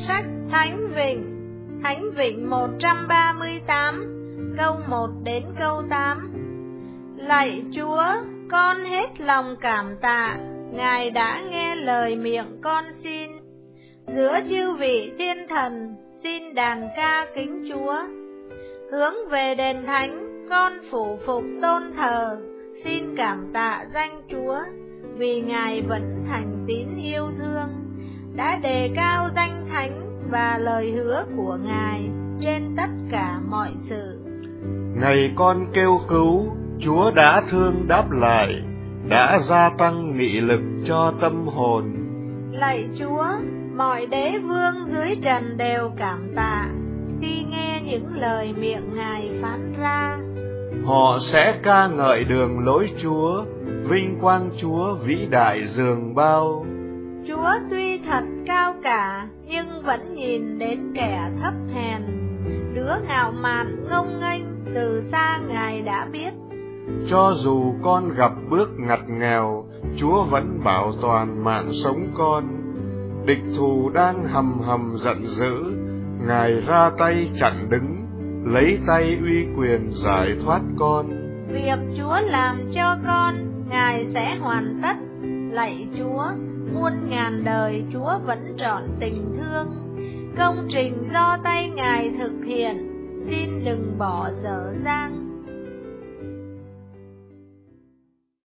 Sách Thánh Vịnh 138, câu 1 đến câu 8. Lạy Chúa, con hết lòng cảm tạ, Ngài đã nghe lời miệng con xin. Giữa chư vị thiên thần, xin đàn ca kính Chúa. Hướng về đền thánh, con phủ phục tôn thờ, xin cảm tạ danh Chúa, vì Ngài vẫn thành tín yêu thương, đã đề cao danh thánh và lời hứa của Ngài trên tất cả mọi sự. Ngày con kêu cứu, Chúa đã thương đáp lại, đã gia tăng nghị lực cho tâm hồn. Lạy Chúa, mọi đế vương dưới trần đều cảm tạ khi nghe những lời miệng Ngài phán ra. Họ sẽ ca ngợi đường lối Chúa, vinh quang Chúa vĩ đại dường bao. Chúa tuy thật cao cả, nhưng vẫn nhìn đến kẻ thấp hèn. Đứa ngạo mạn ngông nghênh, từ xa Ngài đã biết. Cho dù con gặp bước ngặt nghèo, Chúa vẫn bảo toàn mạng sống con. Địch thù đang hầm hầm giận dữ, Ngài ra tay chặn đứng, lấy tay uy quyền giải thoát con. Việc Chúa làm cho con, Ngài sẽ hoàn tất. Lạy Chúa, muôn ngàn đời Chúa vẫn trọn tình thương. Công trình do tay Ngài thực hiện, xin đừng bỏ dở dang.